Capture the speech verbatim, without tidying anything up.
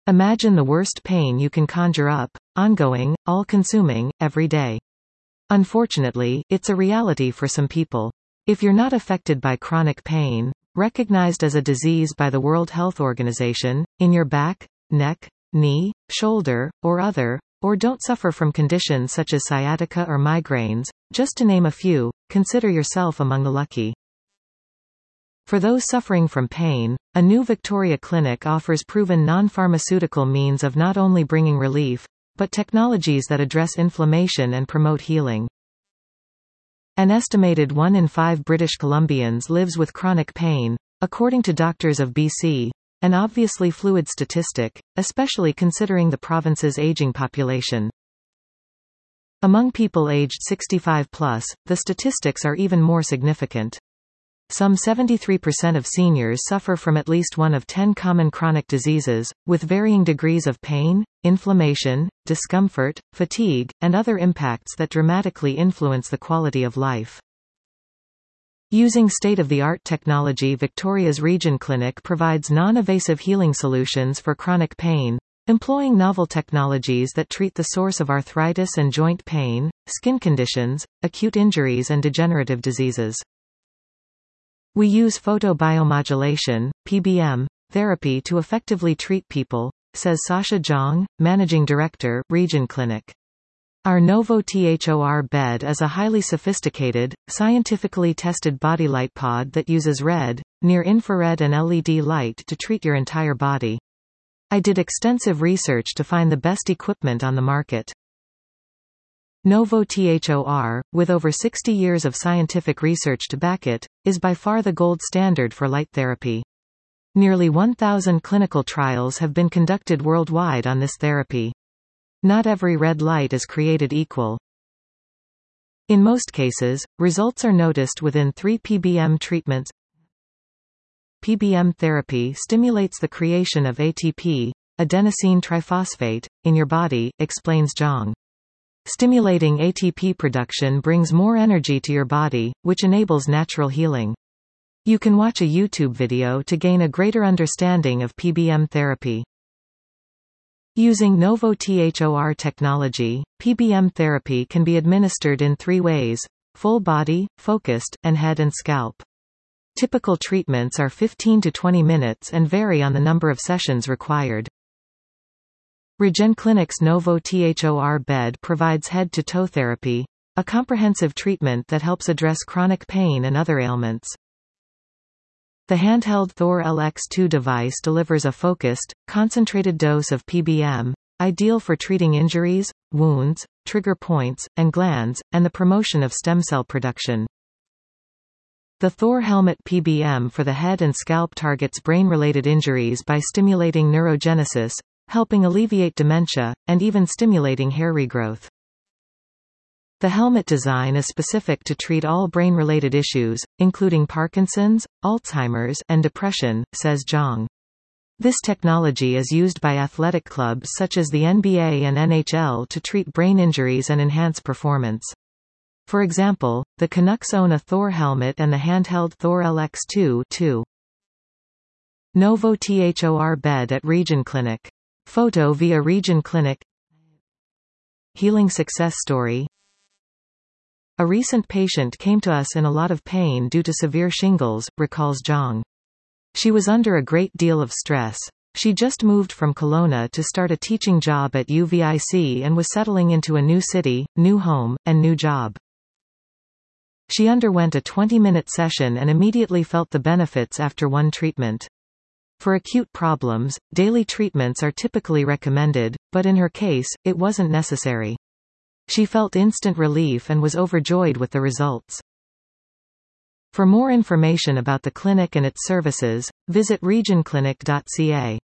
Imagine the worst pain you can conjure up, ongoing, all-consuming, every day. Unfortunately, it's a reality for some people. If you're not affected by chronic pain, recognized as a disease by the World Health Organization, in your back, neck, knee, shoulder, or other, or don't suffer from conditions such as sciatica or migraines, just to name a few, consider yourself among the lucky. For those suffering from pain, a new Victoria clinic offers proven non-pharmaceutical means of not only bringing relief, but technologies that address inflammation and promote healing. An estimated one in five British Columbians lives with chronic pain, according to Doctors of B C, an obviously fluid statistic, especially considering the province's aging population. Among people aged sixty-five plus, the statistics are even more significant. Some seventy-three percent of seniors suffer from at least one of ten common chronic diseases, with varying degrees of pain, inflammation, discomfort, fatigue, and other impacts that dramatically influence the quality of life. Using state-of-the-art technology, Victoria's Region Clinic provides non-invasive healing solutions for chronic pain, employing novel technologies that treat the source of arthritis and joint pain, skin conditions, acute injuries and degenerative diseases. We use photobiomodulation, P B M, therapy to effectively treat people, says Sasha Zhang, Managing Director, Region Clinic. Our NovoThor bed is a highly sophisticated, scientifically tested body light pod that uses red, near-infrared and L E D light to treat your entire body. I did extensive research to find the best equipment on the market. NovoThor, with over sixty years of scientific research to back it, is by far the gold standard for light therapy. Nearly one thousand clinical trials have been conducted worldwide on this therapy. Not every red light is created equal. In most cases, results are noticed within three P B M treatments. P B M therapy stimulates the creation of A T P, adenosine triphosphate, in your body, explains Zhang. Stimulating A T P production brings more energy to your body, which enables natural healing. You can watch a YouTube video to gain a greater understanding of P B M therapy. Using NovoThor technology, P B M therapy can be administered in three ways: full body, focused, and head and scalp. Typical treatments are fifteen to twenty minutes and vary on the number of sessions required. Regen Clinic's NovoThor bed provides head-to-toe therapy, a comprehensive treatment that helps address chronic pain and other ailments. The handheld Thor L X two device delivers a focused, concentrated dose of P B M, ideal for treating injuries, wounds, trigger points, and glands, and the promotion of stem cell production. The Thor Helmet P B M for the head and scalp targets brain-related injuries by stimulating neurogenesis, helping alleviate dementia, and even stimulating hair regrowth. The helmet design is specific to treat all brain-related issues, including Parkinson's, Alzheimer's, and depression, says Zhang. This technology is used by athletic clubs such as the N B A and N H L to treat brain injuries and enhance performance. For example, the Canucks own a Thor helmet and the handheld Thor L X two too. NovoThor bed at Region Clinic. Photo via Region Clinic. Healing success story. A recent patient came to us in a lot of pain due to severe shingles, recalls Zhang. She was under a great deal of stress. She just moved from Kelowna to start a teaching job at U V I C and was settling into a new city, new home, and new job. She underwent a twenty-minute session and immediately felt the benefits after one treatment. For acute problems, daily treatments are typically recommended, but in her case, it wasn't necessary. She felt instant relief and was overjoyed with the results. For more information about the clinic and its services, visit region clinic dot c a.